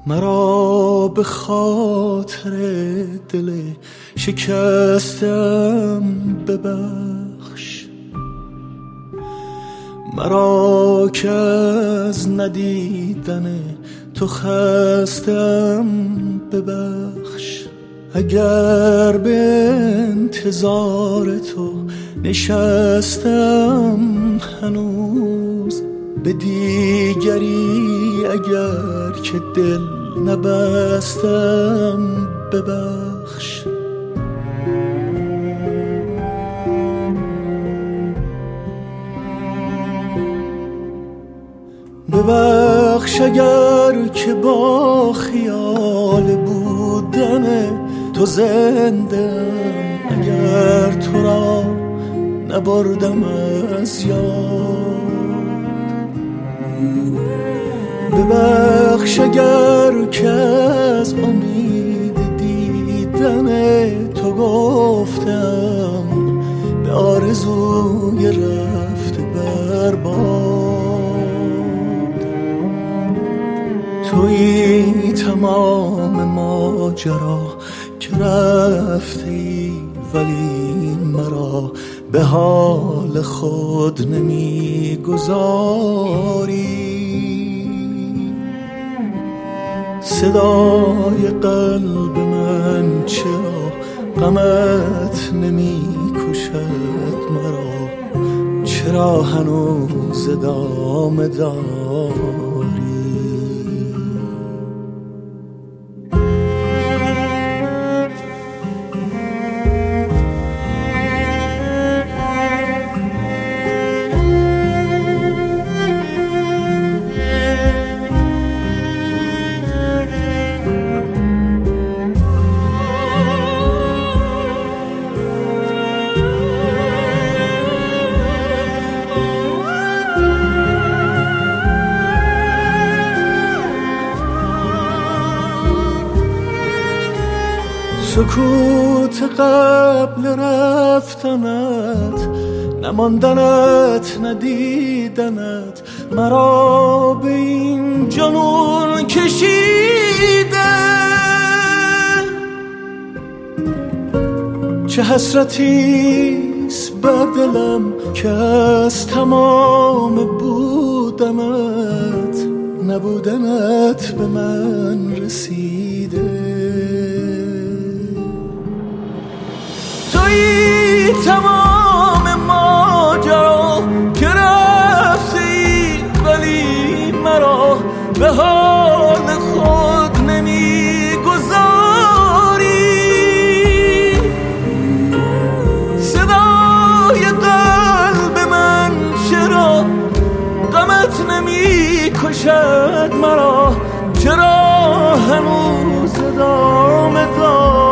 مرا به خاطر دل شکستم ببخش، مرا که از ندیدن تو خستم ببخش. اگر به انتظار تو نشستم هنوز، به دیگری اگر که دل نبستم ببخش. ببخش اگر که با خیال بودن تو زندم، اگر تو را نبردم از یاد. ببخش اگر که از امید دیدن تو گفتم به آرزوی رفته برباد. تویی تمام ماجرا که رفتی، ولی مرا به حال خود نمیگذاری. صدای قلب من چرا غمت نمی کشد مرا؟ چرا هنوز ادامه داری؟ سکوت قبل رفتنت، نماندنت ندیدنت، مرا به این جنون کشیده. چه حسرتیست بر دلم که از تمام بودنت، نبودنت به من رسیده. تویی تمام ماجرا که رفتی، ولی مرا به حال خود نمیگذاری. صدای قلب من چرا غمت نمیکشد مرا؟ چرا هنوز ادامه داری؟